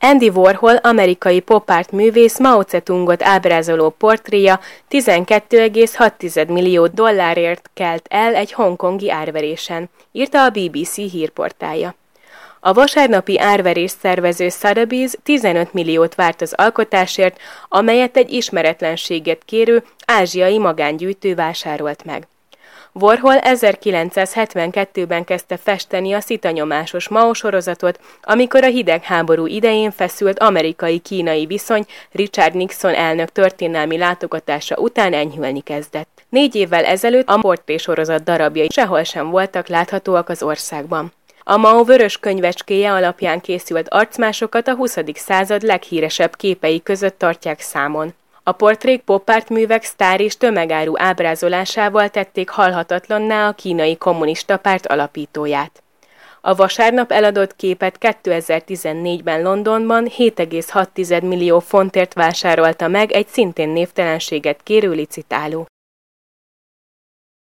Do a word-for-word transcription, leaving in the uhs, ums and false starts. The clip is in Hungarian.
Andy Warhol amerikai pop-art művész Mao Tse-tungot ábrázoló portréja tizenkét egész hat millió dollárért kelt el egy hongkongi árverésen, írta a bé bé cé hírportálja. A vasárnapi árverést szervező Sotheby's tizenöt milliót várt az alkotásért, amelyet egy ismeretlenséget kérő ázsiai magángyűjtő vásárolt meg. Warhol ezerkilencszázhetvenkettőben kezdte festeni a szitanyomásos Mao sorozatot, amikor a hidegháború idején feszült amerikai-kínai viszony Richard Nixon elnök történelmi látogatása után enyhülni kezdett. Négy évvel ezelőtt a portrésorozat darabjai sehol sem voltak láthatóak az országban. A Mao vörös könyvecskéje alapján készült arcmásokat a huszadik század leghíresebb képei között tartják számon. A portrék pop-art művek sztár és tömegáru ábrázolásával tették halhatatlanná a kínai kommunista párt alapítóját. A vasárnap eladott képet kétezer-tizennégyben Londonban hét egész hat millió fontért vásárolta meg egy szintén névtelenséget kérő licitáló.